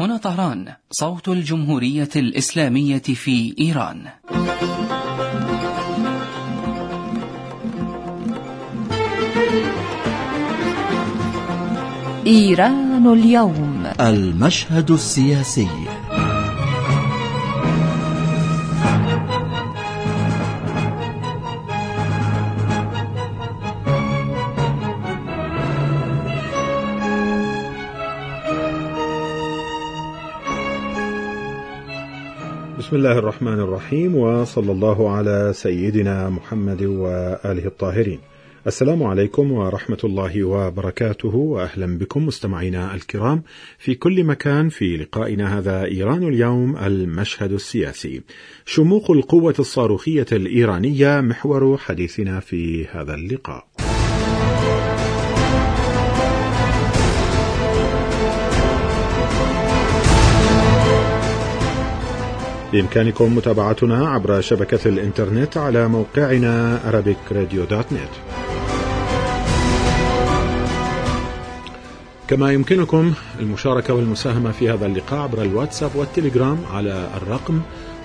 هنا طهران، صوت الجمهورية الإسلامية في إيران. إيران اليوم، المشهد السياسي. بسم الله الرحمن الرحيم، وصلى الله على سيدنا محمد وآله الطاهرين. السلام عليكم ورحمة الله وبركاته، وأهلا بكم مستمعينا الكرام في كل مكان في لقائنا هذا إيران اليوم، المشهد السياسي. شموخ القوة الصاروخية الإيرانية محور حديثنا في هذا اللقاء. بإمكانكم متابعتنا عبر شبكة الإنترنت على موقعنا arabicradio.net، كما يمكنكم المشاركة والمساهمة في هذا اللقاء عبر الواتساب والتليجرام على الرقم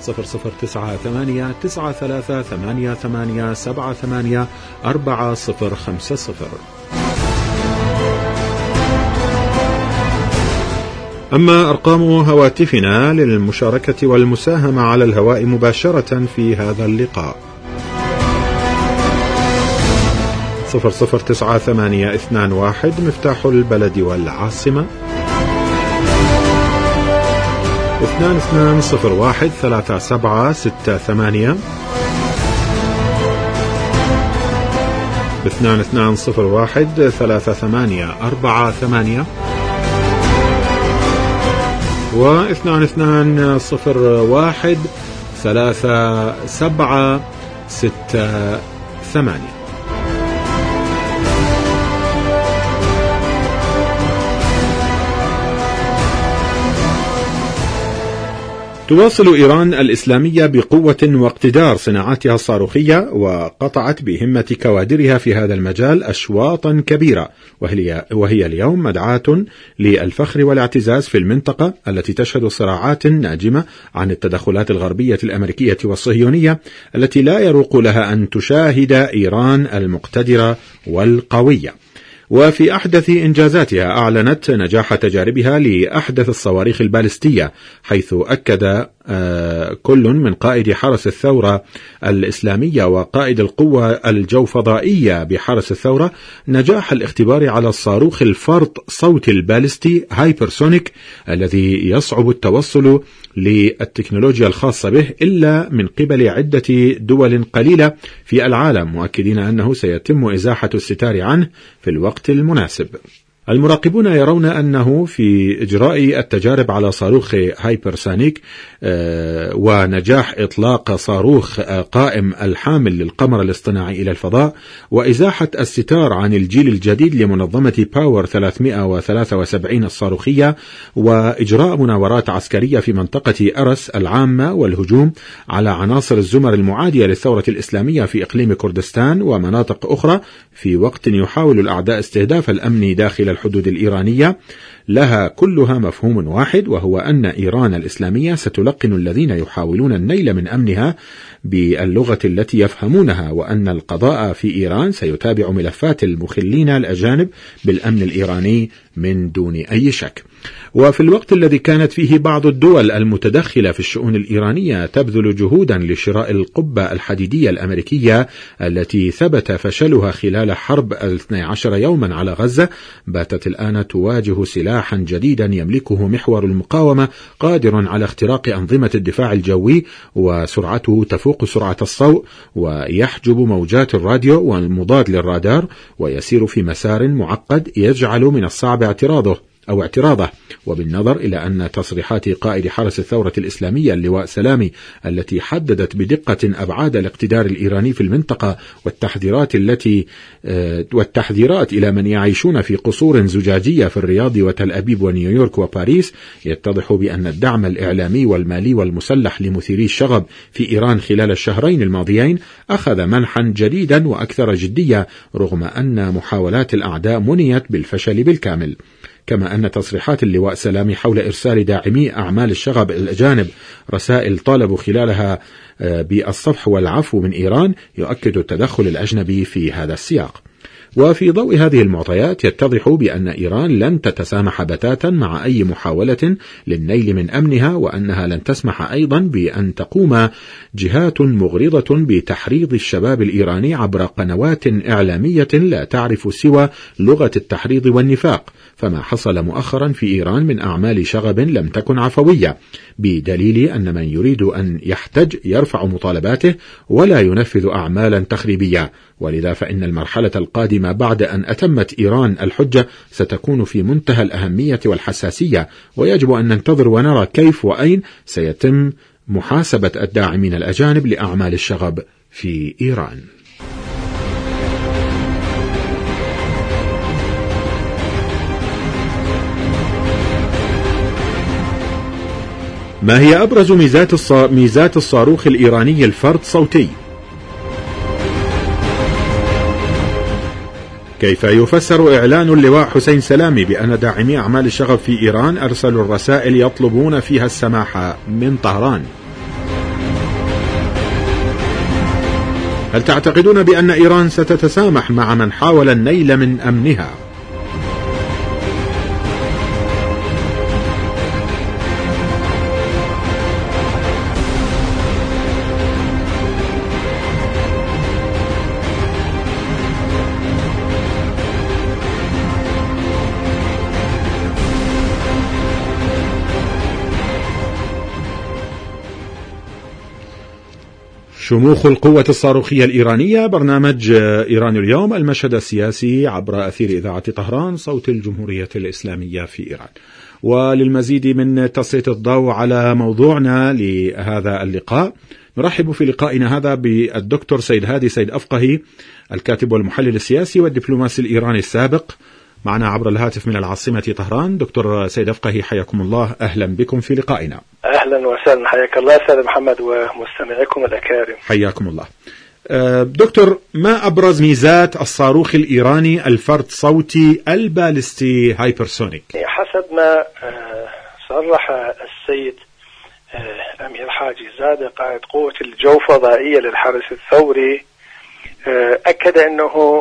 00989388784050. أما أرقام هواتفنا للمشاركة والمساهمة على الهواء مباشرة في هذا اللقاء 009821 مفتاح البلد والعاصمة، 22013768، 22013848، و22013768. تواصل إيران الإسلامية بقوة واقتدار صناعاتها الصاروخية، وقطعت بهمة كوادرها في هذا المجال أشواطا كبيرة، وهي اليوم مدعاة للفخر والاعتزاز في المنطقة التي تشهد صراعات ناجمة عن التدخلات الغربية الأمريكية والصهيونية التي لا يروق لها أن تشاهد إيران المقتدرة والقوية. وفي أحدث إنجازاتها أعلنت نجاح تجاربها لأحدث الصواريخ البالستية، حيث أكد كل من قائد حرس الثورة الإسلامية وقائد القوة الجوفضائية بحرس الثورة نجاح الاختبار على الصاروخ الفرط صوتي البالستي هايبرسونيك الذي يصعب التوصل للتكنولوجيا الخاصة به إلا من قبل عدة دول قليلة في العالم، مؤكدين أنه سيتم إزاحة الستار عنه في الوقت المناسب. المراقبون يرون أنه في إجراء التجارب على صاروخ هايبرسونيك ونجاح إطلاق صاروخ قائم الحامل للقمر الاصطناعي إلى الفضاء وإزاحة الستار عن الجيل الجديد لمنظمة باور 373 الصاروخية، وإجراء مناورات عسكرية في منطقة أرس العامة والهجوم على عناصر الزمر المعادية للثورة الإسلامية في إقليم كردستان ومناطق أخرى في وقت يحاول الأعداء استهداف الأمن داخل الحدود الإيرانية، لها كلها مفهوم واحد، وهو أن إيران الإسلامية ستلقن الذين يحاولون النيل من أمنها باللغة التي يفهمونها، وأن القضاء في إيران سيتابع ملفات المخلين الأجانب بالأمن الإيراني من دون أي شك. وفي الوقت الذي كانت فيه بعض الدول المتدخلة في الشؤون الإيرانية تبذل جهودا لشراء القبة الحديدية الأمريكية التي ثبت فشلها خلال حرب 12 يوما على غزة، باتت الآن تواجه سلاحا جديدا يملكه محور المقاومة قادر على اختراق أنظمة الدفاع الجوي، وسرعته تفوق سرعة الصوت، ويحجب موجات الراديو والمضاد للرادار، ويسير في مسار معقد يجعل من الصعب اعتراضه، وبالنظر إلى أن تصريحات قائد حرس الثورة الإسلامية اللواء سلامي التي حددت بدقة أبعاد الاقتدار الإيراني في المنطقة والتحذيرات إلى من يعيشون في قصور زجاجية في الرياض وتل أبيب ونيويورك وباريس، يتضح بأن الدعم الإعلامي والمالي والمسلح لمثيري الشغب في إيران خلال الشهرين الماضيين أخذ منحا جديدا وأكثر جدية، رغم أن محاولات الأعداء منيت بالفشل بالكامل. كما أن تصريحات اللواء سلامي حول إرسال داعمي أعمال الشغب الأجانب رسائل طالبوا خلالها بالصفح والعفو من إيران يؤكد التدخل الأجنبي في هذا السياق. وفي ضوء هذه المعطيات يتضح بأن إيران لن تتسامح بتاتا مع أي محاولة للنيل من أمنها، وأنها لن تسمح أيضا بأن تقوم جهات مغرضة بتحريض الشباب الإيراني عبر قنوات إعلامية لا تعرف سوى لغة التحريض والنفاق، فما حصل مؤخرا في إيران من أعمال شغب لم تكن عفوية، بدليل أن من يريد أن يحتج يرفع مطالباته ولا ينفذ أعمالا تخريبية. ولذا فإن المرحلة القادمة بعد أن أتمت إيران الحجة ستكون في منتهى الأهمية والحساسية، ويجب أن ننتظر ونرى كيف وأين سيتم محاسبة الداعمين الأجانب لأعمال الشغب في إيران. ما هي أبرز ميزات الصاروخ الإيراني الفرد صوتي؟ كيف يفسر إعلان اللواء حسين سلامي بأن داعمي أعمال الشغب في إيران أرسلوا الرسائل يطلبون فيها السماح من طهران؟ هل تعتقدون بأن إيران ستتسامح مع من حاول النيل من أمنها؟ شموخ القوة الصاروخية الإيرانية، برنامج إيران اليوم، المشهد السياسي عبر أثير إذاعة طهران صوت الجمهورية الإسلامية في إيران. وللمزيد من تسليط الضوء على موضوعنا لهذا اللقاء نرحب في لقائنا هذا بالدكتور سيد هادي سيد أفقهي، الكاتب والمحلل السياسي والدبلوماسي الإيراني السابق، معنا عبر الهاتف من العاصمة طهران. دكتور سيد أفقهي حياكم الله، أهلا بكم في لقائنا. أهلا وسهلا، حياك الله أستاذ محمد ومستمعيكم الأكارم. حياكم الله. دكتور، ما أبرز ميزات الصاروخ الإيراني الفرد صوتي البالستي هايبرسونيك؟ حسب ما صرح السيد أمير حاجي زادة قائد قوة الجو فضائية للحرس الثوري، أكد أنه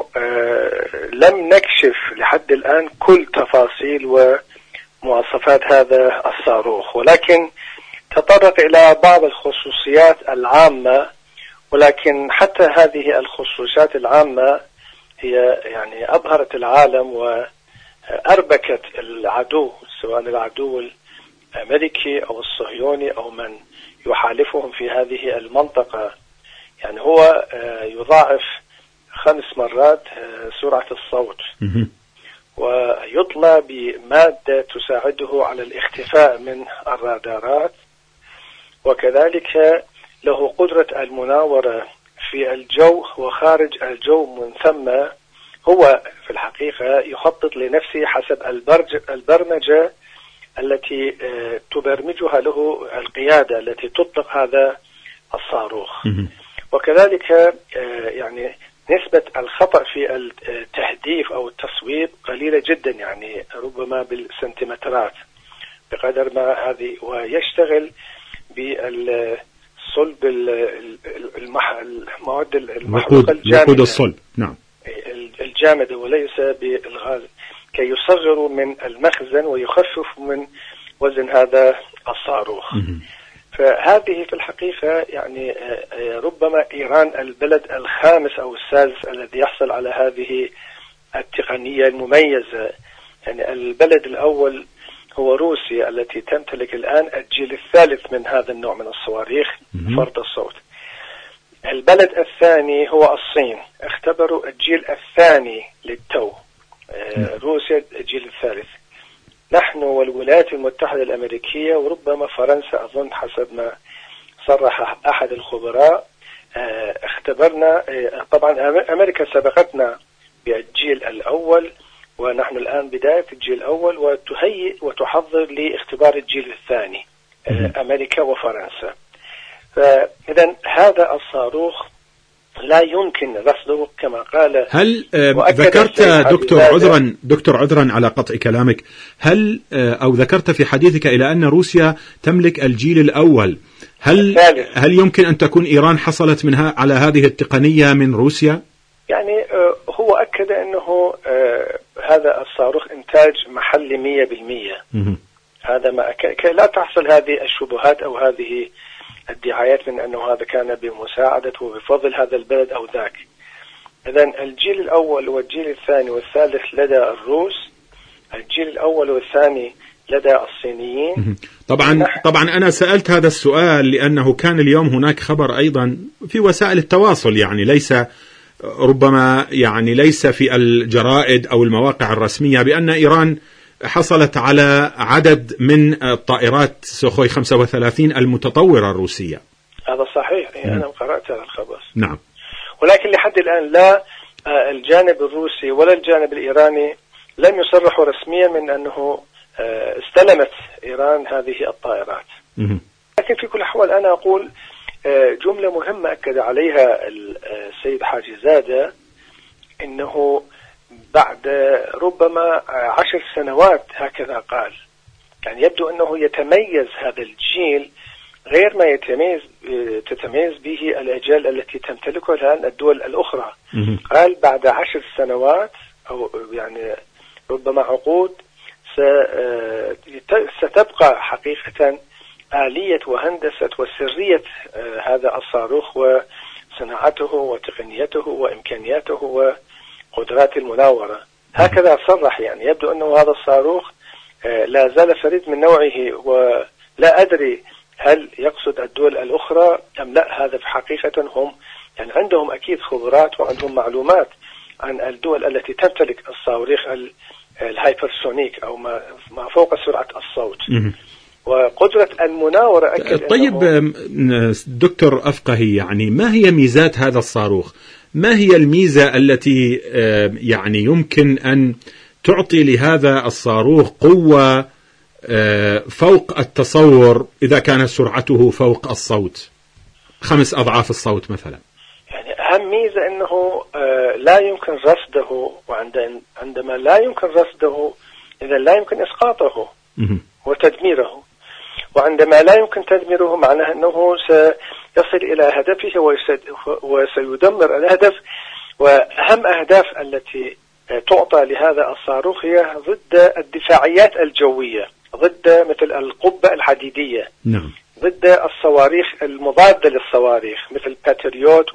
لم نكشف لحد الآن كل تفاصيل ومواصفات هذا الصاروخ، ولكن تطرق إلى بعض الخصوصيات العامة، ولكن حتى هذه الخصوصيات العامة هي يعني أبهرت العالم وأربكت العدو، سواء العدو الأمريكي أو الصهيوني أو من يحالفهم في هذه المنطقة. يعني هو يضاعف 5 مرات سرعة الصوت، ويطلى بمادة تساعده على الاختفاء من الرادارات، وكذلك له قدرة المناورة في الجو وخارج الجو. من ثم هو في الحقيقة يخطط لنفسه حسب البرمجة التي تبرمجها له القيادة التي تطلق هذا الصاروخ. وكذلك يعني نسبة الخطأ في التهديف أو التصويب قليلة جدا، يعني ربما بالسنتيمترات بقدر ما هذه، ويشتغل بالصلب المواد المحروقة الجامدة، وقود الصلب، نعم، الجامدة وليس بالغاز، كي يصغروا من المخزن ويخفف من وزن هذا الصاروخ. فهذه في الحقيقة يعني ربما إيران البلد الخامس أو السادس الذي يحصل على هذه التقنية المميزة. يعني البلد الأول هو روسيا التي تمتلك الآن الجيل الثالث من هذا النوع من الصواريخ فرد الصوت. البلد الثاني هو الصين، اختبروا الجيل الثاني للتو. روسيا الجيل الثالث. نحن والولايات المتحدة الأمريكية وربما فرنسا أظن حسب ما صرح أحد الخبراء اختبرنا. طبعا أمريكا سبقتنا بالجيل الأول، ونحن الآن بداية الجيل الأول، وتهيئ وتحضر لاختبار الجيل الثاني أمريكا وفرنسا. فإذا هذا الصاروخ لا يمكن رصده كما قال. هل ذكرت دكتور عذرا على قطع كلامك، هل أو ذكرت في حديثك إلى أن روسيا تملك الجيل الأول، هل يمكن أن تكون إيران حصلت منها على هذه التقنية من روسيا؟ يعني هو أكد أنه هذا الصاروخ إنتاج محلي 100%. هذا ما لا تحصل هذه الشبهات أو هذه الدعايات من أنه هذا كان بمساعدة وبفضل هذا البلد أو ذاك. إذن الجيل الأول والجيل الثاني والثالث لدى الروس، الجيل الأول والثاني لدى الصينيين. طبعا أنا سألت هذا السؤال لأنه كان اليوم هناك خبر أيضا في وسائل التواصل، يعني ليس في الجرائد أو المواقع الرسمية، بأن إيران حصلت على عدد من الطائرات سوخوي 35 المتطورة الروسية. هذا صحيح، أنا قرأت هذا الخبر. نعم. ولكن لحد الآن لا الجانب الروسي ولا الجانب الإيراني لم يصرحوا رسميا من أنه استلمت إيران هذه الطائرات. لكن في كل الأحوال أنا أقول جملة مهمة أكد عليها السيد حاجي زادة، إنه بعد ربما 10 سنوات هكذا قال، يعني يبدو أنه يتميز هذا الجيل غير ما تتميز به الأجيال التي تمتلكها الآن الدول الأخرى. قال بعد 10 سنوات أو يعني ربما عقود ستبقى حقيقة آلية وهندسة وسرية هذا الصاروخ وصناعته وتقنيته وإمكانياته وقدرات المناورة. هكذا صرح، يعني يبدو أنه هذا الصاروخ لا زال فريد من نوعه، ولا أدري هل يقصد الدول الأخرى أم لا. هذا في حقيقة هم يعني عندهم أكيد خبرات وعندهم معلومات عن الدول التي تمتلك الصواريخ الهايبرسونيك أو ما فوق سرعة الصوت وقدرة المناورة. طيب دكتور أفقهي، يعني ما هي ميزات هذا الصاروخ؟ ما هي الميزة التي يعني يمكن أن تعطي لهذا الصاروخ قوة فوق التصور إذا كانت سرعته فوق الصوت 5 أضعاف الصوت مثلا؟ يعني أهم ميزة أنه لا يمكن رصده، وعندما لا يمكن رصده إذا لا يمكن إسقاطه وتدميره، وعندما لا يمكن تدميره معناه أنه سيصل إلى هدفه وسيدمر الهدف. وأهم أهداف التي تعطى لهذا الصاروخ هي ضد الدفاعيات الجوية، ضد مثل القبة الحديدية، نعم، ضد الصواريخ المضادة للصواريخ مثل باتريوت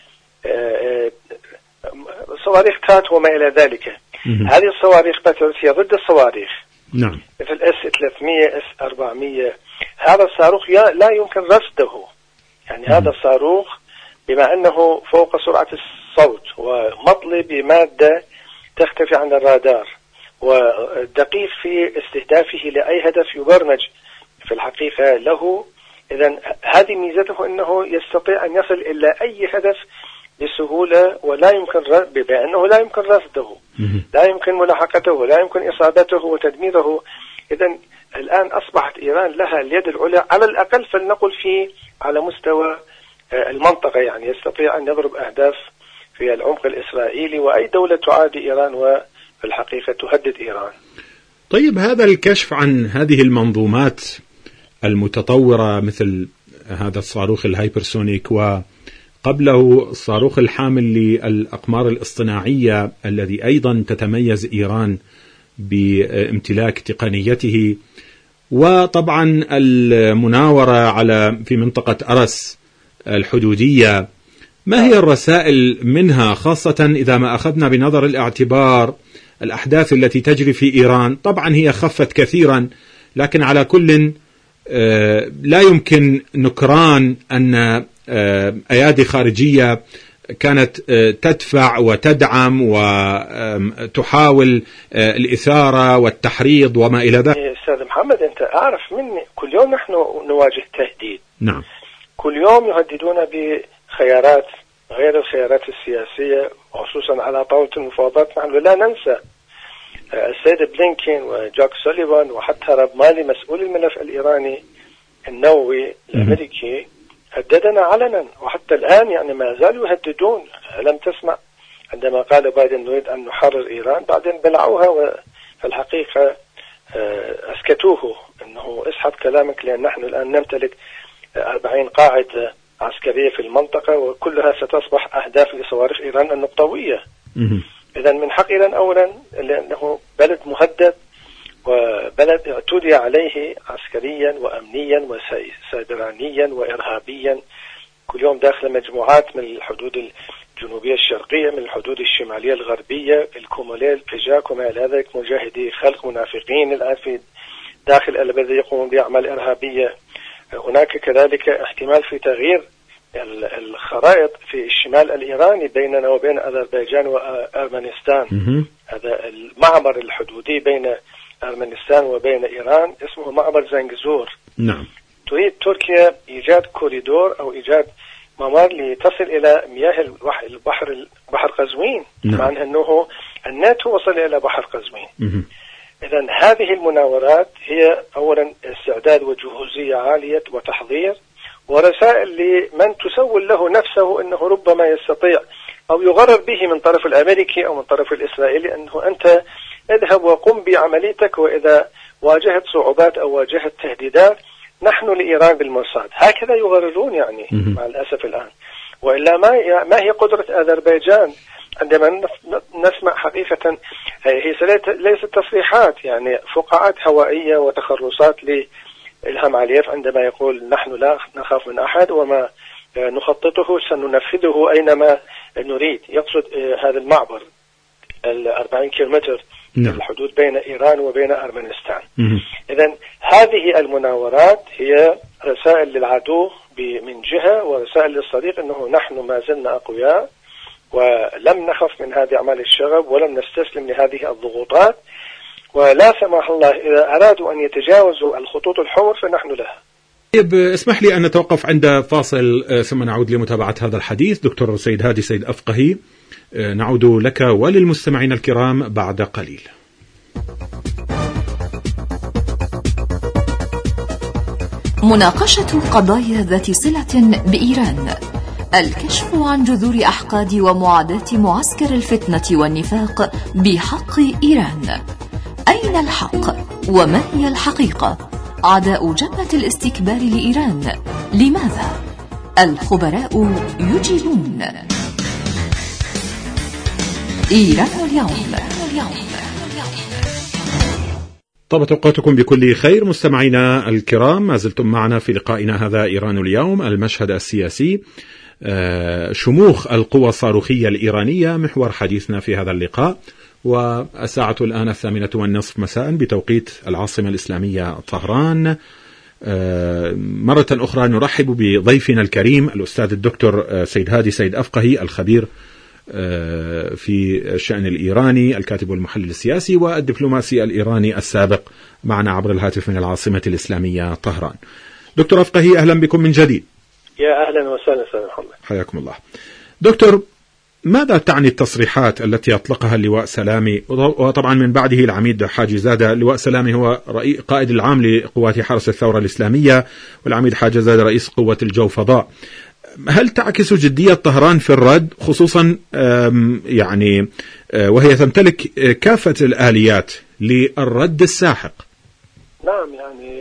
وصواريخ تات وما إلى ذلك. هذه الصواريخ باتريوت هي ضد الصواريخ، نعم، مثل S-300 S-400. هذا الصاروخ لا يمكن رصده، يعني هذا الصاروخ بما أنه فوق سرعة الصوت ومطلي بمادة تختفي عن الرادار ودقيق في استهدافه لأي هدف يبرمج في الحقيقة له. إذن هذه ميزته أنه يستطيع أن يصل إلى أي هدف بسهولة، ولا يمكن بأنه لا يمكن رصده، لا يمكن ملاحقته، لا يمكن إصابته وتدميره. إذن الآن أصبحت إيران لها اليد العليا على الأقل فلنقل على مستوى المنطقة، يعني يستطيع أن يضرب أهداف في العمق الإسرائيلي وأي دولة تعادي إيران وفي الحقيقة تهدد إيران. طيب هذا الكشف عن هذه المنظومات المتطورة مثل هذا الصاروخ الهايبرسونيك وقبله الصاروخ الحامل للأقمار الاصطناعية الذي أيضا تتميز إيران بامتلاك تقنيته، وطبعا المناورة في منطقة أرس الحدودية، ما هي الرسائل منها خاصة إذا ما أخذنا بنظر الاعتبار الأحداث التي تجري في إيران؟ طبعا هي خفت كثيرا، لكن على كل لا يمكن نكران أن أيادي خارجية كانت تدفع وتدعم وتحاول الإثارة والتحريض وما إلى ذلك. أستاذ محمد، أنت أعرف مني كل يوم نحن نواجه تهديد. نعم. كل يوم يهددون بخيارات غير الخيارات السياسية، وخصوصا على طاولة المفاوضات. نحن لا ننسى السيد بلينكين وجاك سوليفان وحتى راب مالي مسؤول الملف الإيراني النووي الأمريكي هددنا علنا، وحتى الآن يعني ما زالوا يهددون. لم تسمع عندما قال بايدن نريد أن نحرر إيران، بعدين بلعوها، وفي الحقيقة أسكتوه أنه اسحب كلامك، لأن نحن الآن نمتلك 40 قاعدة عسكرية في المنطقة، وكلها ستصبح أهداف لصواريخ إيران النقطوية. إذن من حق إيران أولا، لأنه بلد مهدد وبلد اعتدي عليه عسكريا وأمنيا وسيبرانيا وإرهابيا، كل يوم داخل مجموعات من الحدود الجنوبية الشرقية، من الحدود الشمالية الغربية، الكوموليل، البيجاك وما إلى ذلك، مجاهدي خلق منافقين الآن في داخل البلد يقومون بأعمال إرهابية. هناك كذلك احتمال في تغيير الخرائط في الشمال الإيراني بيننا وبين أذربيجان وأرمنستان. هذا المعبر الحدودي بين أرمنستان وبين إيران اسمه معبر زنجزور. نعم. تريد تركيا إيجاد كوريدور أو إيجاد ممر لتصل إلى مياه بحر قزوين. نعم. مع أنه الناتو وصل إلى بحر قزوين. إذن هذه المناورات هي أولا استعداد وجهوزية عالية وتحضير، ورسائل لمن تسول له نفسه أنه ربما يستطيع أو يغرر به من طرف الأمريكي أو من طرف الإسرائيلي أنه أنت اذهب وقم بعمليتك، وإذا واجهت صعوبات أو واجهت تهديدات نحن لإيران بالمرصاد. هكذا يغررون يعني مع الأسف الآن. وإلا ما هي قدرة أذربيجان عندما نسمع حقيقة هي ليست تصريحات، يعني فقاعات هوائية وتخرصات لإلهام علييف عندما يقول نحن لا نخاف من أحد وما نخططه سننفذه أينما نريد. يقصد هذا المعبر 40 كيلومتر الحدود بين إيران وبين أرمنستان. إذن هذه المناورات هي رسائل للعدو من جهة، ورسائل للصديق أنه نحن ما زلنا أقوياء ولم نخف من هذه أعمال الشغب ولم نستسلم لهذه الضغوطات، ولا سمح الله إذا أرادوا أن يتجاوزوا الخطوط الحمر فنحن لها. طيب، اسمح لي أن نتوقف عند فاصل ثم نعود لمتابعة هذا الحديث. دكتور سيد هادي سيد أفقهي، نعود لك وللمستمعين الكرام بعد قليل. مناقشة قضايا ذات صلة بإيران، الكشف عن جذور أحقاد ومعاداة معسكر الفتنة والنفاق بحق إيران. أين الحق وما هي الحقيقة؟ عداء جبهة الاستكبار لإيران لماذا؟ الخبراء يجيبون. إيران اليوم. طابت أوقاتكم بكل خير مستمعينا الكرام، ما زلتم معنا في لقائنا هذا إيران اليوم، المشهد السياسي، شموخ القوى الصاروخية الإيرانية، محور حديثنا في هذا اللقاء. والساعة الآن 8:30 مساء بتوقيت العاصمة الإسلامية طهران. مرة أخرى نرحب بضيفنا الكريم الأستاذ الدكتور سيد هادي سيد أفقهي، الخبير في الشأن الإيراني، الكاتب والمحلل السياسي والدبلوماسي الإيراني السابق، معنا عبر الهاتف من العاصمة الإسلامية طهران. دكتور أفقهي، أهلا بكم من جديد. يا أهلا وسهلا أستاذ محمد. حياكم الله. دكتور، ماذا تعني التصريحات التي أطلقها اللواء سلامي، وطبعا من بعده العميد حاجي زادة؟ اللواء سلامي هو قائد العام لقوات حرس الثورة الإسلامية، والعميد حاجي زادة رئيس قوة الجو فضاء. هل تعكس جدية طهران في الرد، خصوصا يعني وهي تمتلك كافة الآليات للرد الساحق؟ نعم، يعني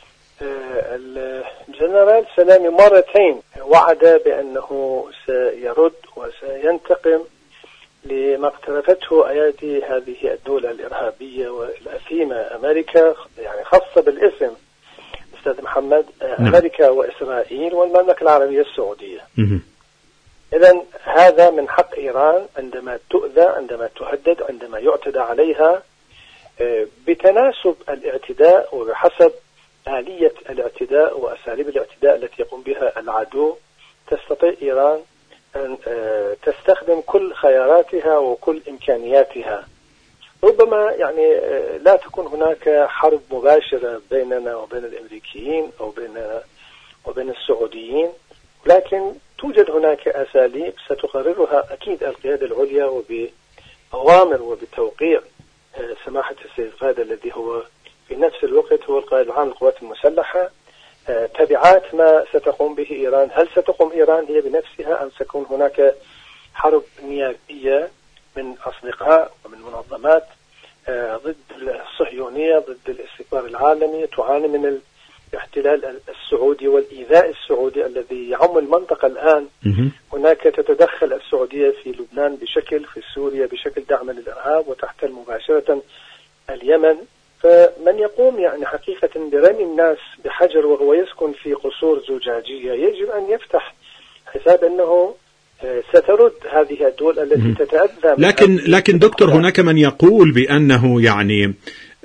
الجنرال سلامي مرتين وعد بأنه سيرد وسينتقم لما اقترفته أيادي هذه الدولة الإرهابية والأثيمة أمريكا، يعني خاصة بالاسم أستاذ محمد، أمريكا وإسرائيل والمملكة العربية السعودية. إذن هذا من حق إيران عندما تؤذى، عندما تهدد، عندما يعتدى عليها بتناسب الاعتداء وبحسب آلية الاعتداء وأساليب الاعتداء التي يقوم بها العدو. تستطيع إيران أن تستخدم كل خياراتها وكل إمكانياتها. ربما يعني لا تكون هناك حرب مباشرة بيننا وبين الأمريكيين أو وبين السعوديين، لكن توجد هناك أساليب ستقررها أكيد القيادة العليا وبأوامر وبتوقيع سماحة السيد القائد الذي هو في نفس الوقت هو القائد العام للقوات المسلحة. تبعات ما ستقوم به إيران. هل ستقوم إيران هي بنفسها أم سيكون هناك حرب نيابية من أصدقاء ومن منظمات ضد الصهيونية، ضد الاستكبار العالمي، تعاني من الاحتلال السعودي والإيذاء السعودي الذي يعم المنطقة الآن. هناك تتدخل السعودية في لبنان بشكل، في سوريا بشكل دعم للإرهاب، وتحتل مباشرة اليمن. فمن يقوم يعني حقيقة برمي الناس بحجر وهو يسكن في قصور زجاجية يجب أن يفتح حساب أنه سترد هذه الدول التي تتأذى. لكن دكتور، هناك من يقول بأنه يعني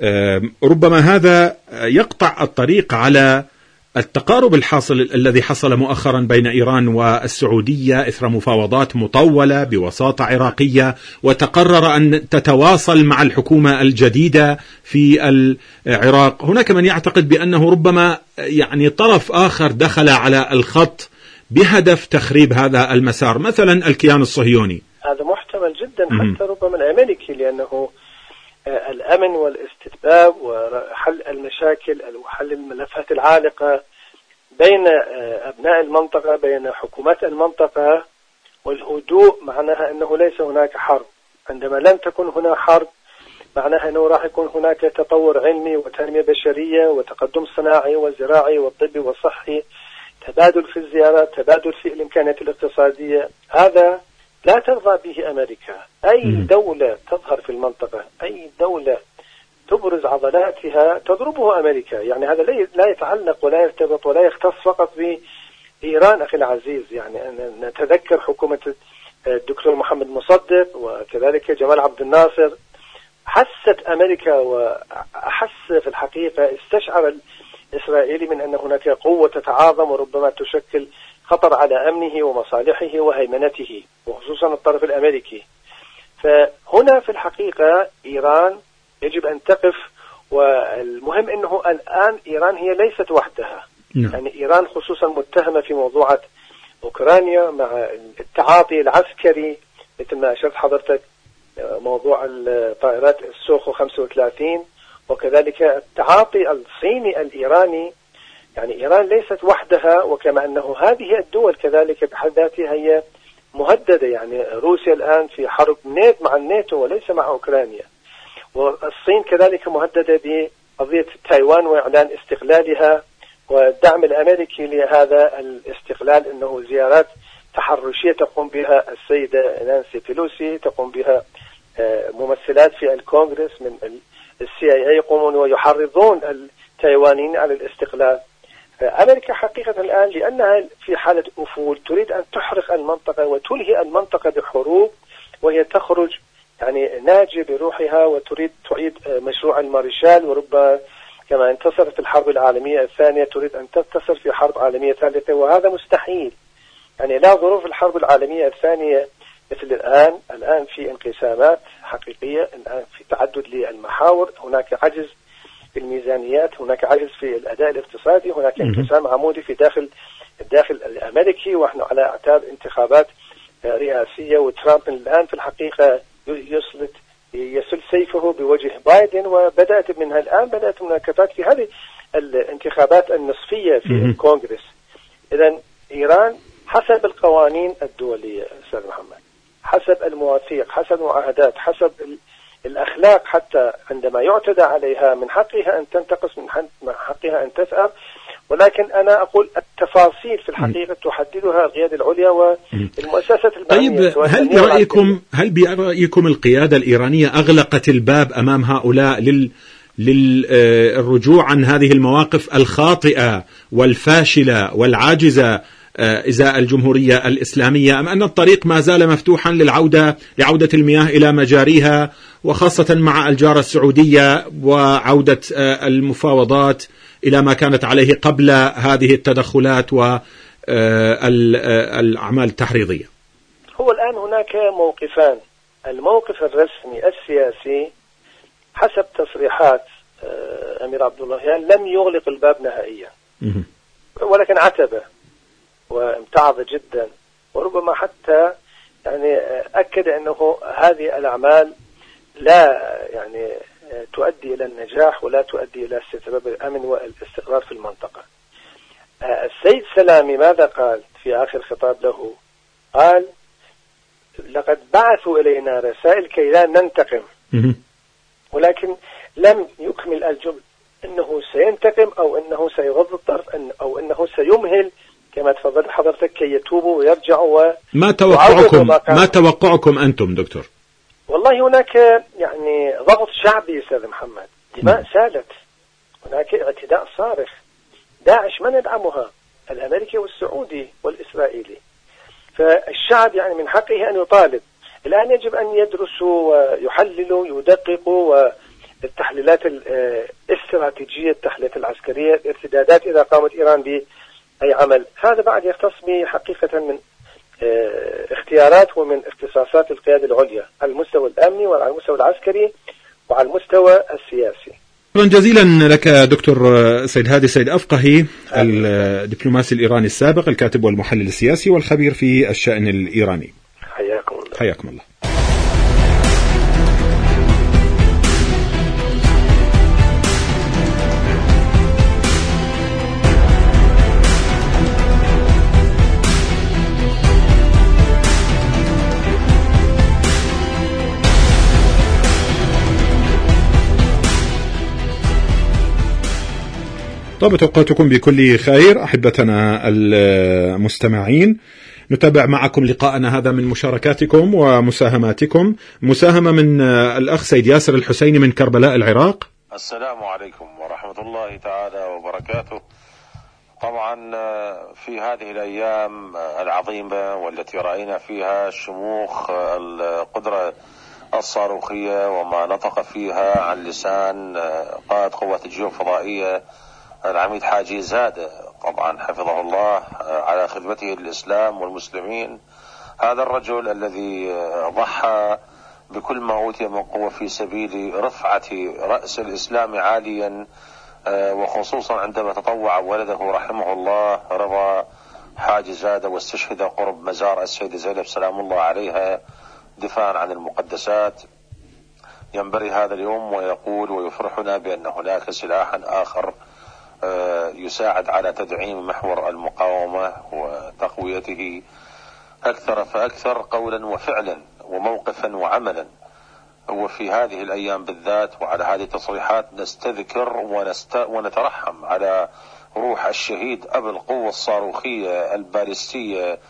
ربما هذا يقطع الطريق على التقارب الحاصل الذي حصل مؤخرا بين إيران والسعودية إثر مفاوضات مطولة بوساطة عراقية، وتقرر أن تتواصل مع الحكومة الجديدة في العراق. هناك من يعتقد بأنه ربما يعني طرف آخر دخل على الخط بهدف تخريب هذا المسار، مثلا الكيان الصهيوني. هذا محتمل جدا، حتى ربما الأمريكي، لأنه الأمن والاستتباب وحل المشاكل وحل الملفات العالقة بين أبناء المنطقة، بين حكومات المنطقة، والهدوء معناها أنه ليس هناك حرب. عندما لم تكن هنا حرب معناها أنه راح يكون هناك تطور علمي وتنمية بشرية وتقدم صناعي وزراعي والطبي والصحي، تبادل في الزيارات، تبادل في الإمكانيات الاقتصادية. هذا لا ترضى به أمريكا. أي دولة تظهر في المنطقة، أي دولة تبرز عضلاتها تضربه أمريكا. يعني هذا لا يتعلق ولا يرتبط ولا يختص فقط بإيران أخي العزيز. يعني نتذكر حكومة الدكتور محمد مصدق وكذلك جمال عبد الناصر، حست أمريكا وأحس في الحقيقة، استشعر الإسرائيلي من أن هناك قوة تتعاظم وربما تشكل خطر على أمنه ومصالحه وهيمنته، وخصوصا الطرف الأمريكي. فهنا في الحقيقة إيران يجب أن تقف، والمهم أنه الآن إيران هي ليست وحدها. يعني إيران خصوصا متهمة في موضوع أوكرانيا مع التعاطي العسكري مثل ما أشرت حضرتك، موضوع الطائرات السوخو 35، وكذلك التعاطي الصيني الإيراني. يعني إيران ليست وحدها، وكما أنه هذه الدول كذلك بحد ذاتها هي مهددة. يعني روسيا الآن في حرب مع الناتو وليس مع أوكرانيا، والصين كذلك مهددة بقضية تايوان وإعلان استقلالها، والدعم الأمريكي لهذا الاستقلال أنه زيارات تحرشية تقوم بها السيدة نانسي بيلوسي، تقوم بها ممثلات في الكونغرس من CIA يقومون ويحرضون التايوانيين على الاستقلال. أمريكا حقيقة الآن لأنها في حالة أفول تريد أن تحرق المنطقة وتلهي المنطقة بحروب، وهي تخرج يعني ناجية بروحها وتريد تعيد مشروع المارشال، وربما كما انتصرت في الحرب العالمية الثانية تريد أن تنتصر في حرب عالمية ثالثة، وهذا مستحيل. يعني لا ظروف الحرب العالمية الثانية مثل الآن في انقسامات حقيقية، الآن في تعدد للمحاور، هناك عجز في الميزانيات، هناك عجز في الأداء الاقتصادي، هناك انقسام عمودي في الداخل الأمريكي، ونحن على أعتاب انتخابات رئاسية، وترامب الآن في الحقيقة يسل سيفه بوجه بايدن، وبدأت مناكفات في هذه الانتخابات النصفية في الكونغرس. إذن إيران حسب القوانين الدولية أستاذ محمد، حسب المواثيق، حسب المعاهدات، حسب الأخلاق، حتى عندما يعتدى عليها من حقها أن تنتقص، من حقها أن تثأر. ولكن أنا أقول التفاصيل في الحقيقة تحددها القيادة العليا والمؤسسات المعنية. طيب، هل برأيكم القيادة الإيرانية أغلقت الباب أمام هؤلاء للرجوع عن هذه المواقف الخاطئة والفاشلة والعاجزة إزاء الجمهورية الإسلامية، أم أن الطريق ما زال مفتوحا لعودة المياه إلى مجاريها، وخاصة مع الجارة السعودية وعودة المفاوضات إلى ما كانت عليه قبل هذه التدخلات والأعمال التحريضية؟ هو الآن هناك موقفان. الموقف الرسمي السياسي حسب تصريحات أمير عبد اللهيان لم يغلق الباب نهائيا، ولكن عتبه وامتعض جدا، وربما حتى يعني أكد أنه هذه الأعمال لا يعني تؤدي إلى النجاح ولا تؤدي إلى استتباب الأمن والاستقرار في المنطقة. زيد سلامي ماذا قال في آخر خطاب له؟ قال: لقد بعثوا إلينا رسائل كي لا ننتقم، ولكن لم يكمل الجمل أنه سينتقم أو أنه سيغض الطرف أو أنه سيمهل كما تفضلت حضرتك كي يتوبوا ويرجعوا. ما توقعكم أنتم دكتور؟ والله هناك يعني ضغط شعبي أستاذ محمد، دماء سالت، هناك اعتداء صارخ. داعش من يدعمها؟ الأمريكي والسعودي والإسرائيلي. فالشعب يعني من حقه أن يطالب. الآن يجب أن يدرسوا ويحللوا ويدققوا التحليلات الاستراتيجية، التحليلات العسكرية، الارتدادات إذا قامت إيران بأي عمل. هذا بعد يختص بحقيقة من اختيارات ومن اختصاصات القيادة العليا على المستوى الأمني وعلى المستوى العسكري وعلى المستوى السياسي. شكرا جزيلا لك دكتور سيد هادي سيد أفقهي، الدبلوماسي الإيراني السابق، الكاتب والمحلل السياسي والخبير في الشأن الإيراني. حياكم الله. حياكم الله. طابت أوقاتكم بكل خير أحبتنا المستمعين. نتابع معكم لقاءنا هذا من مشاركاتكم ومساهماتكم. مساهمة من الأخ سيد ياسر الحسيني من كربلاء العراق. السلام عليكم ورحمة الله تعالى وبركاته. طبعا في هذه الأيام العظيمة والتي رأينا فيها شموخ القدرة الصاروخية وما نطق فيها عن لسان قائد قوات الجيوش الفضائية العميد حاجي زادة، طبعا حفظه الله، على خدمته للإسلام والمسلمين. هذا الرجل الذي ضحى بكل ما أوتي من قوة في سبيل رفعة رأس الإسلام عاليا، وخصوصا عندما تطوع ولده رحمه الله رضا حاجي زادة واستشهد قرب مزار السيدة زينب سلام الله عليها دفاعا عن المقدسات. ينبري هذا اليوم ويقول ويفرحنا بأن هناك سلاحا آخر يساعد على تدعيم محور المقاومة وتقويته أكثر فأكثر قولا وفعلا وموقفا وعملا. وفي هذه الأيام بالذات وعلى هذه التصريحات نستذكر ونترحم على روح الشهيد أبو القوة الصاروخية البالستية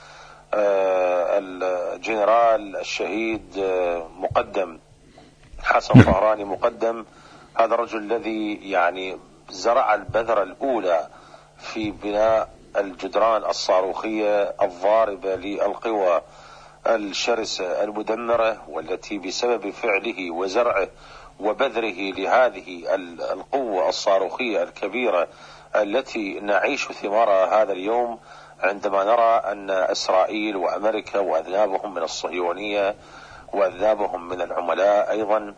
الجنرال الشهيد مقدم حسن طهراني مقدم. هذا الرجل الذي يعني زرع البذرة الأولى في بناء الجدران الصاروخية الضاربة للقوى الشرسة المدمرة، والتي بسبب فعله وزرعه وبذره لهذه القوة الصاروخية الكبيرة التي نعيش ثمارها هذا اليوم، عندما نرى أن إسرائيل وأمريكا وأذنابهم من الصهيونية وأذنابهم من العملاء أيضا،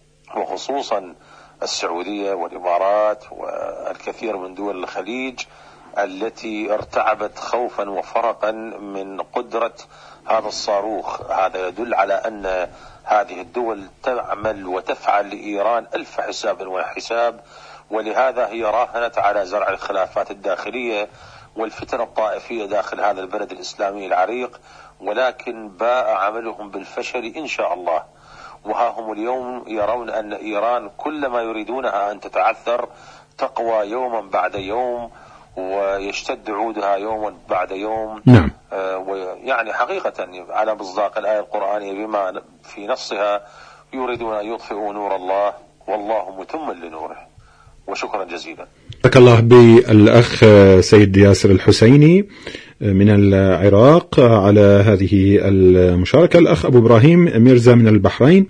وخصوصا السعودية والإمارات والكثير من دول الخليج التي ارتعبت خوفا وفرقا من قدرة هذا الصاروخ. هذا يدل على أن هذه الدول تعمل وتفعل لإيران ألف حساب وحساب، ولهذا هي راهنت على زرع الخلافات الداخلية والفتن الطائفية داخل هذا البلد الإسلامي العريق، ولكن باء عملهم بالفشل إن شاء الله. وها هم اليوم يرون أن إيران كلما يريدونها أن تتعثر تقوى يوما بعد يوم ويشتد عودها يوما بعد يوم. نعم. ويعني حقيقة على مصداق الآية القرآنية بما في نصها يريدون أن يطفئوا نور الله والله متم لنوره. وشكرا جزيلا. بارك الله بالأخ سيد ياسر الحسيني من العراق على هذه المشاركة. الأخ أبو إبراهيم ميرزا من البحرين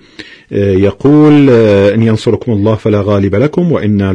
يقول: إن ينصركم الله فلا غالب لكم، وإنا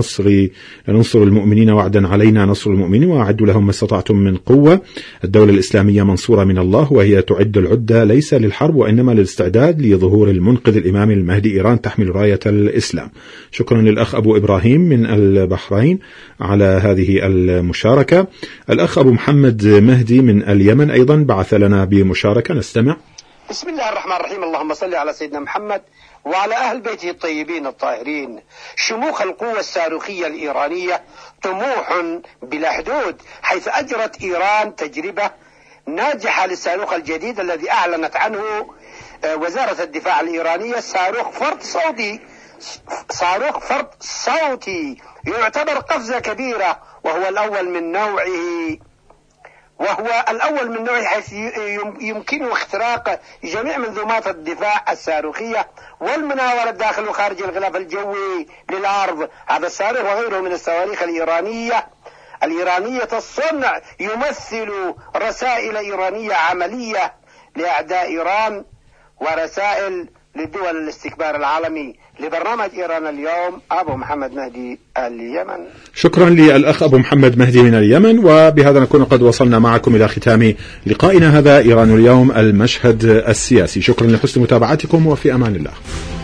لننصر المؤمنين، وعدا علينا نصر المؤمنين، وأعدوا لهم ما استطعتم من قوة. الدولة الإسلامية منصورة من الله، وهي تعد العدة ليس للحرب وإنما للاستعداد لظهور المنقذ الإمام المهدي. إيران تحمل راية الإسلام. شكرا للأخ أبو إبراهيم من البحرين على هذه المشاركة. الأخ أبو محمد مهدي من اليمن أيضا بعث لنا بمشاركة، نستمع. بسم الله الرحمن الرحيم. اللهم صل على سيدنا محمد وعلى أهل بيته الطيبين الطاهرين. شموخ القوة الصاروخية الإيرانية طموح بلا حدود، حيث أجرت إيران تجربة ناجحة للصاروخ الجديد الذي أعلنت عنه وزارة الدفاع الإيرانية. صاروخ فرد صوتي يعتبر قفزة كبيرة، وهو الأول من نوعه حيث يمكنه اختراق جميع منظومات الدفاع الصاروخية والمناورة داخل وخارج الغلاف الجوي للأرض. هذا الصاروخ وغيره من الصواريخ الإيرانية الصنع يمثل رسائل إيرانية عملية لأعداء إيران ورسائل لدول الاستكبار العالمي. لبرنامج إيران اليوم أبو محمد مهدي اليمن. شكرا للأخ أبو محمد مهدي من اليمن. وبهذا نكون قد وصلنا معكم إلى ختام لقائنا هذا إيران اليوم المشهد السياسي. شكرا لحسن متابعتكم وفي أمان الله.